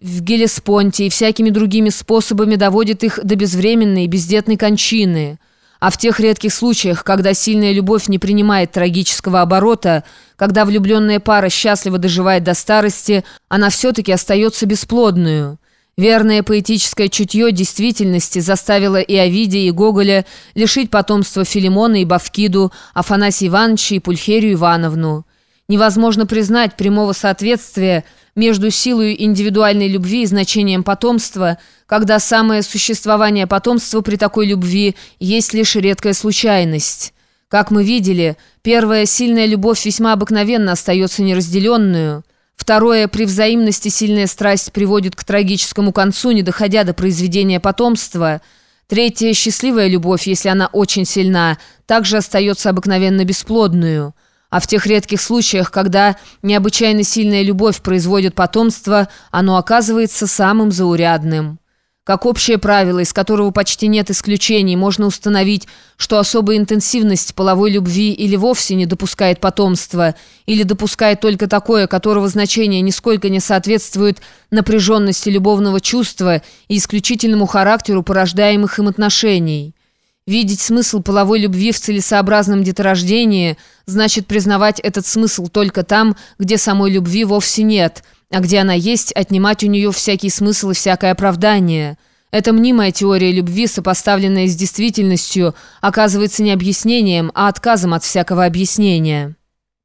в Гелеспонте и всякими другими способами доводит их до безвременной и бездетной кончины. А в тех редких случаях, когда сильная любовь не принимает трагического оборота, когда влюбленная пара счастливо доживает до старости, она все-таки остается бесплодную. Верное поэтическое чутье действительности заставило и Овидия, и Гоголя лишить потомства Филимона и Бавкиду, Афанасия Ивановича и Пульхерию Ивановну. Невозможно признать прямого соответствия между силой индивидуальной любви и значением потомства, когда самое существование потомства при такой любви есть лишь редкая случайность. Как мы видели, первая сильная любовь весьма обыкновенно остается неразделенную. Второе, при взаимности сильная страсть приводит к трагическому концу, не доходя до произведения потомства. Третье, счастливая любовь, если она очень сильна, также остается обыкновенно бесплодную. А в тех редких случаях, когда необычайно сильная любовь производит потомство, оно оказывается самым заурядным. Как общее правило, из которого почти нет исключений, можно установить, что особая интенсивность половой любви или вовсе не допускает потомства, или допускает только такое, которого значение нисколько не соответствует напряженности любовного чувства и исключительному характеру порождаемых им отношений. Видеть смысл половой любви в целесообразном деторождении значит признавать этот смысл только там, где самой любви вовсе нет, а где она есть, отнимать у нее всякий смысл и всякое оправдание. Эта мнимая теория любви, сопоставленная с действительностью, оказывается не объяснением, а отказом от всякого объяснения.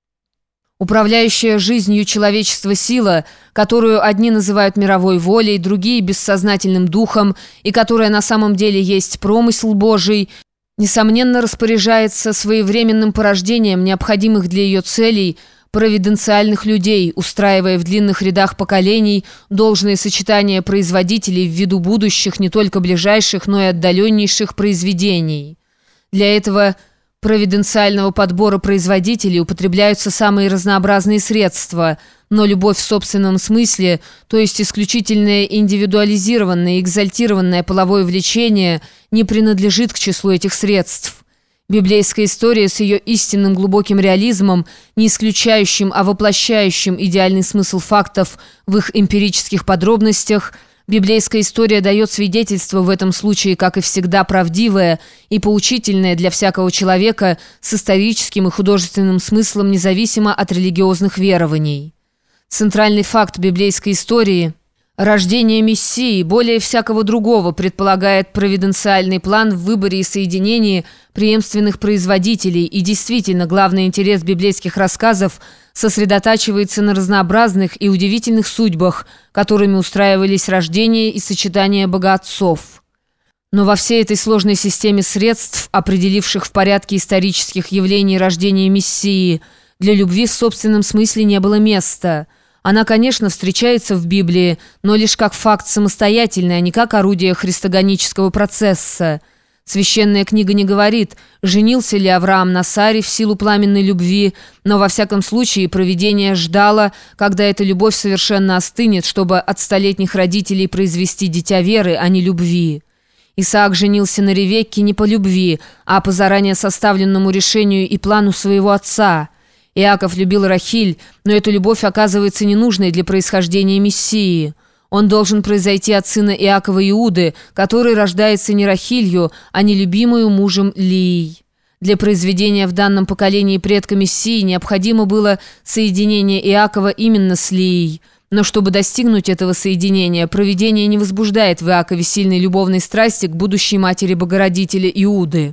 Управляющая жизнью человечества сила, которую одни называют мировой волей, другие – бессознательным духом, и которая на самом деле есть промысел Божий, несомненно распоряжается своевременным порождением необходимых для ее целей провиденциальных людей, устраивая в длинных рядах поколений должное сочетание производителей в виду будущих, не только ближайших, но и отдаленнейших произведений. Для этого провиденциального подбора производителей употребляются самые разнообразные средства, но любовь в собственном смысле, то есть исключительное индивидуализированное и экзальтированное половое влечение, не принадлежит к числу этих средств. Библейская история с ее истинным глубоким реализмом, не исключающим, а воплощающим идеальный смысл фактов в их эмпирических подробностях – библейская история дает свидетельство в этом случае, как и всегда, правдивое и поучительное для всякого человека с историческим и художественным смыслом, независимо от религиозных верований. Центральный факт библейской истории – рождение Мессии, более всякого другого, предполагает провиденциальный план в выборе и соединении преемственных производителей, и действительно главный интерес библейских рассказов сосредотачивается на разнообразных и удивительных судьбах, которыми устраивались рождение и сочетание богоотцов. Но во всей этой сложной системе средств, определивших в порядке исторических явлений рождение Мессии, для любви в собственном смысле не было места. Она, конечно, встречается в Библии, но лишь как факт самостоятельный, а не как орудие христогонического процесса. Священная книга не говорит, женился ли Авраам на Саре в силу пламенной любви, но во всяком случае провидение ждало, когда эта любовь совершенно остынет, чтобы от столетних родителей произвести дитя веры, а не любви. Исаак женился на Ревекке не по любви, а по заранее составленному решению и плану своего отца. Иаков любил Рахиль, но эта любовь оказывается ненужной для происхождения Мессии. Он должен произойти от сына Иакова Иуды, который рождается не Рахилью, а нелюбимую мужем Лией. Для произведения в данном поколении предка Мессии необходимо было соединение Иакова именно с Лией. Но чтобы достигнуть этого соединения, провидение не возбуждает в Иакове сильной любовной страсти к будущей матери Богородителя Иуды.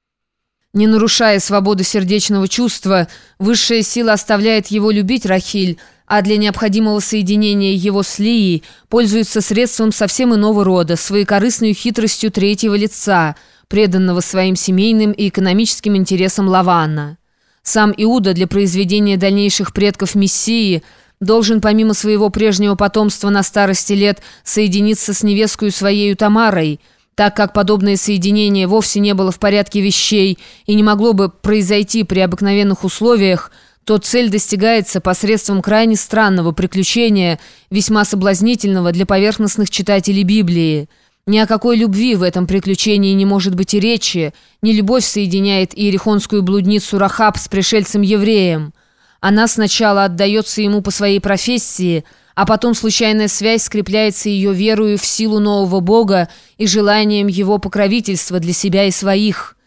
Не нарушая свободы сердечного чувства, высшая сила оставляет его любить Рахиль, а для необходимого соединения его с Лией пользуется средством совсем иного рода, своекорыстной хитростью третьего лица, преданного своим семейным и экономическим интересам Лавана. Сам Иуда для произведения дальнейших предков Мессии должен помимо своего прежнего потомства на старости лет соединиться с невесткою своею Тамарой. Так как подобное соединение вовсе не было в порядке вещей и не могло бы произойти при обыкновенных условиях, то цель достигается посредством крайне странного приключения, весьма соблазнительного для поверхностных читателей Библии. Ни о какой любви в этом приключении не может быть и речи, не любовь соединяет иерихонскую блудницу Рахаб с пришельцем-евреем. Она сначала отдается ему по своей профессии, а потом случайная связь скрепляется ее верою в силу нового Бога и желанием его покровительства для себя и своих.